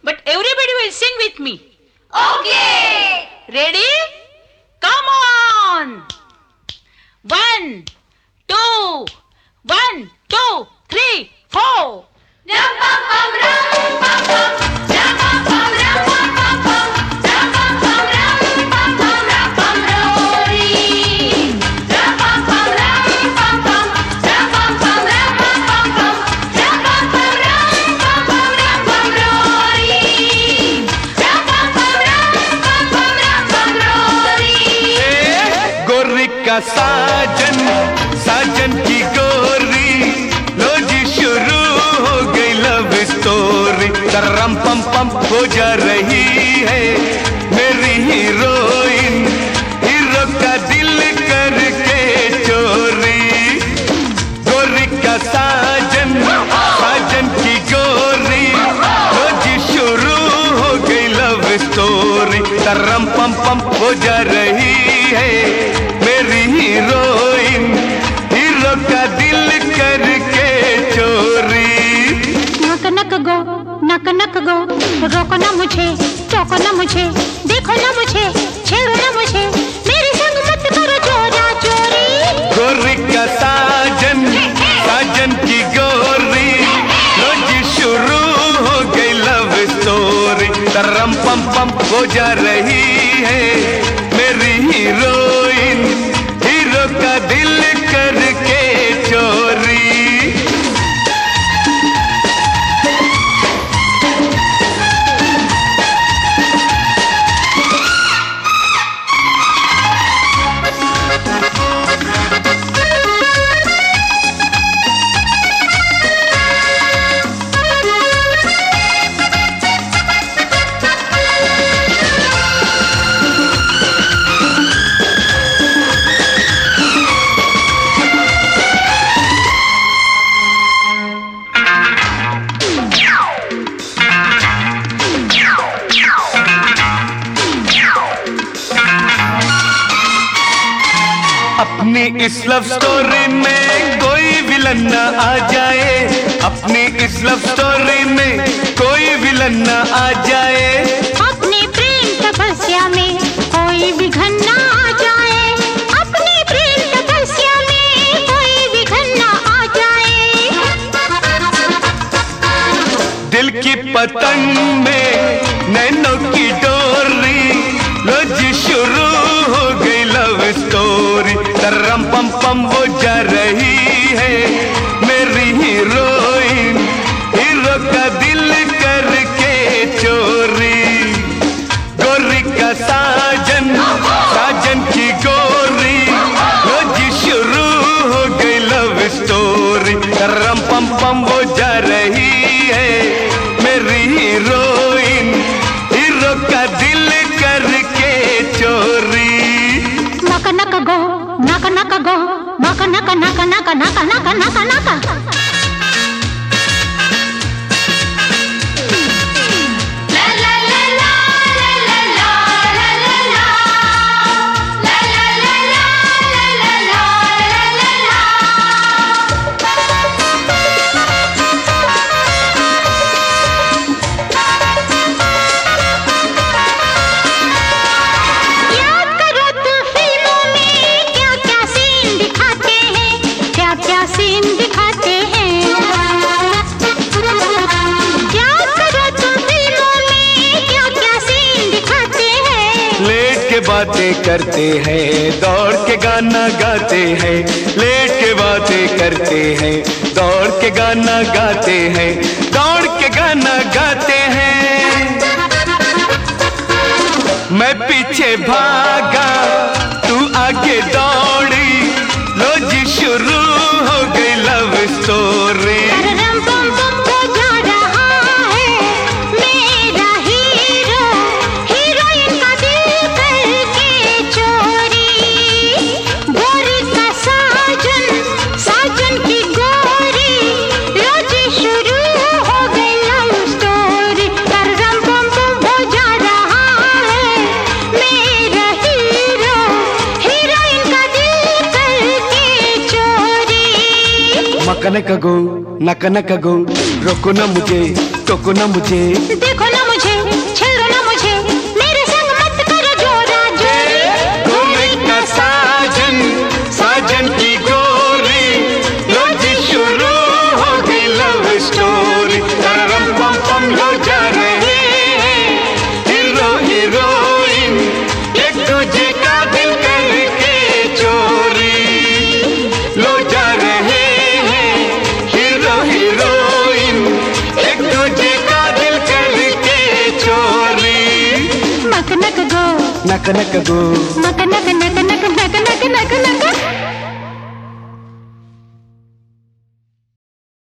but everybody will sing with me. Okay. Ready? Come on. 1, 2, 1, 2, 3, 4. Ram pam pam ram pam pam. Ram pam pam ram pam pam. Ram pam pam ram pam pam ram pam rori. Ram pam pam ram pam pam. Ram pam pam ram pam pam. Ram pam pam ram pam pam ram pam rori. Ram pam pam ram pam pam ram pam rori. गोरी का साजन, साजन की गोरी, लो जी शुरू हो गई love story. तरम पम पम हो जा रही है मेरी हीरोइन, हीरो का दिल करके चोरी। गोरी का साजन, साजन की गोरी, लो जी शुरू हो गई लव स्टोरी। तरम पम पम हो जा रही है मेरी हीरोइन, हीरो का दिल करके चोरी। नक नक गो, रोको ना मुझे, टोको ना मुझे, देखो ना मुझे, छेड़ो ना मुझे, मेरे संग मत करो चोरा चोरी। गोरी का साजन, साजन की गोरी, लो जी शुरू हो गई लव स्टोरी। तरम पम पम हो जा रही है मेरी हीरोइन, हीरो का दिल करके चोरी। अपनी इस लव स्टोरी में कोई विलन न आ जाए, अपनी इस लव स्टोरी में कोई विलन न आ जाए। अपने प्रेम तपस्या में कोई विघन ना आ जाए, अपने प्रेम तपस्या में कोई विघन ना आ जाए। दिल की पतंग में नैनों की डोरी, लो जी शुरू हो गई लव स्टोरी। तरम पम पम हो जा रही है मेरी हीरोइन, हीरो का दिल करके चोरी। गोरी का साजन, साजन की गोरी, लो जी शुरू हो गई लव स्टोरी। तरम पम पम हो जा रही है मेरी हीरोइन, हीरो का दिल करके चोरी। नक गो, नक नक नक नक नक नक नक नक। La la la la la la la la la la. La la la la la la la la la. याद करो तो फिल्मों में क्या क्या सीन दिखाते हैं, क्या क्या सीन दिखाते हैं। याद करो तो फिल्मों में क्या क्या सीन दिखाते हैं। लेट के बातें करते हैं, दौड़ के गाना गाते हैं। लेट के बातें करते हैं, दौड़ के गाना गाते हैं, दौड़ के गाना गाते हैं। मैं पीछे भागा, तू आगे दौड़ी, लो जी शुरू हो गई लव स्टोरी। रम पम पम हो जा रहा है मेरा हीरो, हीरोइन का दिल करके चोरी। गोरी का साजन, साजन की गोरी, रोज शुरू हो गई लव स्टोरी। रम पम पम हो जा रहा है मेरा हीरो, हीरोइन का दिल करके चोरी। मकन कगो, नक न कगो, रोको न मुझे, टोको न मुझे, देखो ना मुझे, नक नक गो मक नक